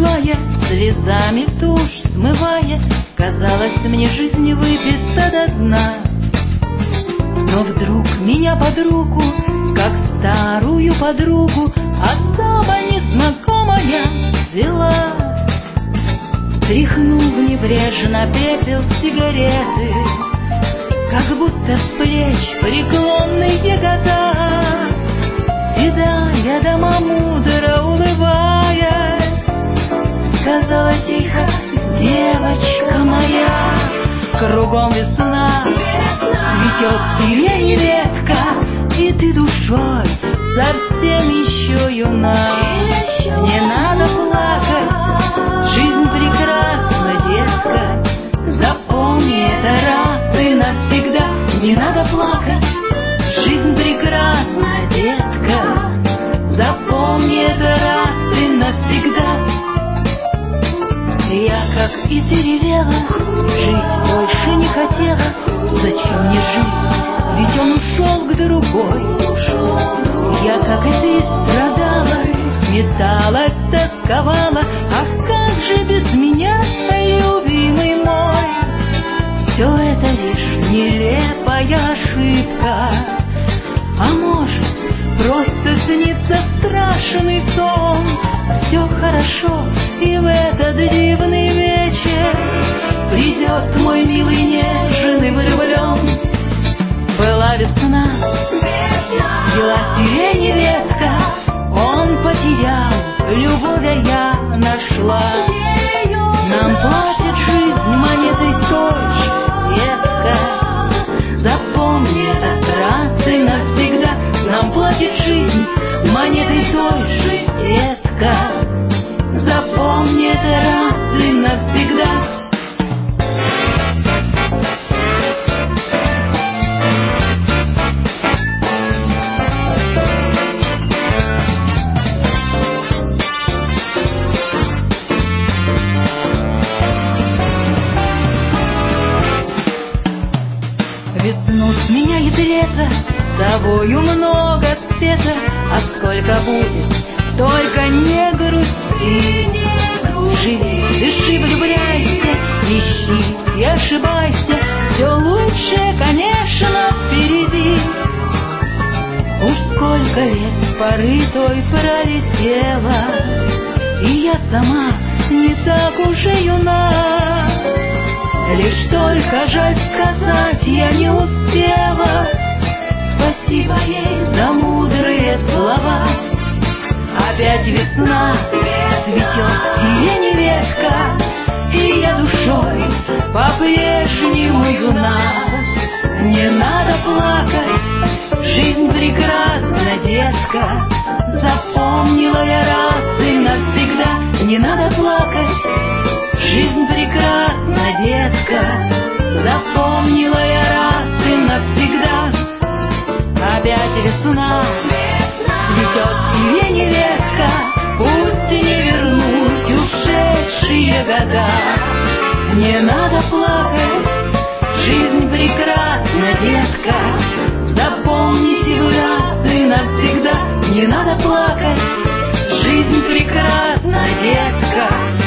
злая, слезами тушь смывая, казалось мне, жизнь выпита до дна. Но вдруг меня под руку, как старую подругу, особо незнакомая взяла. Тряхнув небрежно пепел сигареты, как будто с плеч преклонные года, седая дома мудро улыбаясь, сказала тихо: девочка моя, кругом весна, цветет сирень ветка, и ты душой совсем еще юна. Не надо плакать, жизнь прекрасна, детка, запомни это раз и навсегда. Не надо плакать, жизнь прекрасна, детка, запомни это раз и навсегда. Я как и заревела, жить больше не хотела. Зачем мне жить, ведь он ушел к другой. Я как и ты страдала, металась, тосковала. Ах, как же без меня, любимый мой? Все это лишь нелепая ошибка, а может, просто снится страшный сон. Все хорошо, и в этот дивный вечер придет мой милый, нежный, влюблен. Была весна, взяла сирень ветка, он потерял, любовь я нашла. Нам платит жизнь монетой той же, детка, запомни этот раз и навсегда. Нам платит жизнь монетой той же, детка, запомни это раз и навсегда. Весну сменяет лето, тобою много цвета, а сколько будет, только не грусти. Живи, дыши, влюбляйся, ищи и ошибайся, все лучшее, конечно, впереди. Уж сколько лет с поры той пролетело, и я сама не так уж и юна. Лишь только жаль сказать я не успела спасибо ей за мудрые слова. Опять весна, цветет сирень ветка, и я душой по-прежнему юна. Не надо плакать, жизнь прекрасна, детка, запомнила я раз и навсегда. Не надо плакать, жизнь прекрасна, детка, запомнила я раз и навсегда. Опять весна, цветет сирень ветка, пусть и не вернуть ушедшие года. Не надо плакать, жизнь прекрасна, детка, запомните вы раз и навсегда. Не надо плакать, жизнь прекрасна, детка,